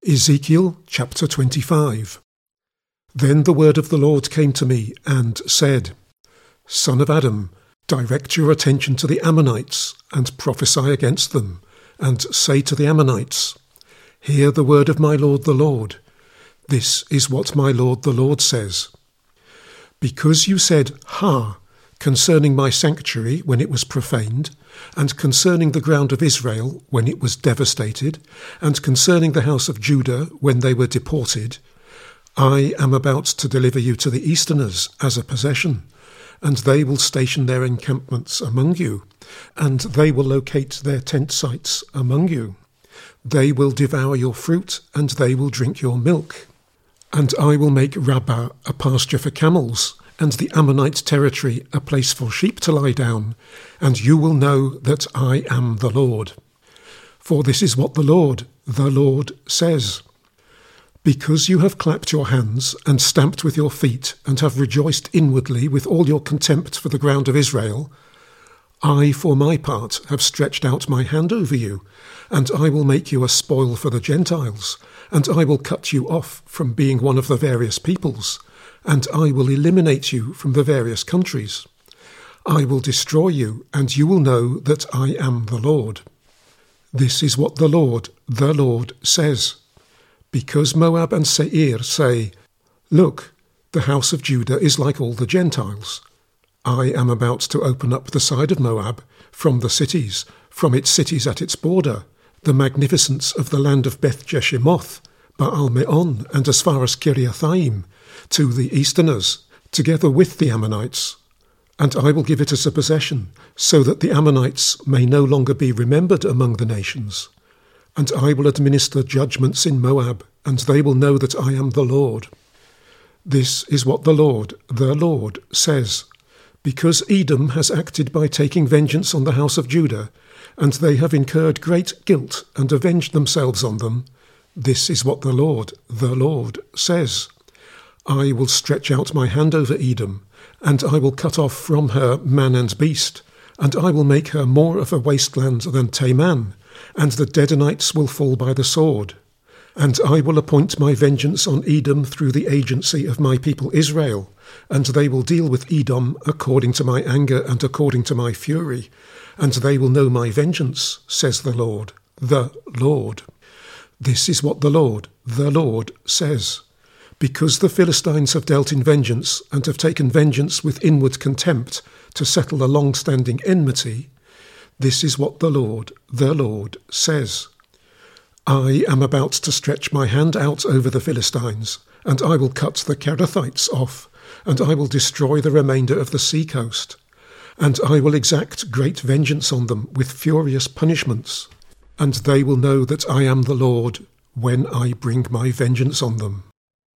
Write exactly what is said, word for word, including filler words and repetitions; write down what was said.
Ezekiel chapter twenty-five. Then the word of the Lord came to me and said, Son of Adam, direct your attention to the Ammonites and prophesy against them, and say to the Ammonites, Hear the word of my Lord the Lord. This is what my Lord the Lord says. Because you said, Ha, concerning my sanctuary when it was profaned, and concerning the ground of Israel when it was devastated, and concerning the house of Judah when they were deported, I am about to deliver you to the Easterners as a possession, and they will station their encampments among you, and they will locate their tent sites among you. They will devour your fruit, and they will drink your milk. And I will make Rabbah a pasture for camels, and the Ammonite territory a place for sheep to lie down, and you will know that I am the Lord. For this is what the Lord, the Lord, says. Because you have clapped your hands and stamped with your feet and have rejoiced inwardly with all your contempt for the ground of Israel, I, for my part, have stretched out my hand over you, and I will make you a spoil for the Gentiles, and I will cut you off from being one of the various peoples, and I will eliminate you from the various countries. I will destroy you, and you will know that I am the Lord. This is what the Lord, the Lord, says. Because Moab and Seir say, Look, the house of Judah is like all the Gentiles. I am about to open up the side of Moab, from the cities, from its cities at its border, the magnificence of the land of Beth Jeshimoth, Baal-Meon, and as far as Kiriathaim, to the Easterners, together with the Ammonites. And I will give it as a possession, so that the Ammonites may no longer be remembered among the nations. And I will administer judgments in Moab, and they will know that I am the Lord. This is what the Lord, the Lord, says. Because Edom has acted by taking vengeance on the house of Judah, and they have incurred great guilt and avenged themselves on them, this is what the Lord, the Lord, says. I will stretch out my hand over Edom, and I will cut off from her man and beast, and I will make her more of a wasteland than Teman, and the Dedanites will fall by the sword. And I will appoint my vengeance on Edom through the agency of my people Israel, and they will deal with Edom according to my anger and according to my fury, and they will know my vengeance, says the Lord, the Lord. This is what the Lord, the Lord, says. Because the Philistines have dealt in vengeance, and have taken vengeance with inward contempt to settle a long-standing enmity, this is what the Lord, the Lord, says. I am about to stretch my hand out over the Philistines, and I will cut the Kerethites off, and I will destroy the remainder of the sea coast, and I will exact great vengeance on them with furious punishments, and they will know that I am the Lord when I bring my vengeance on them.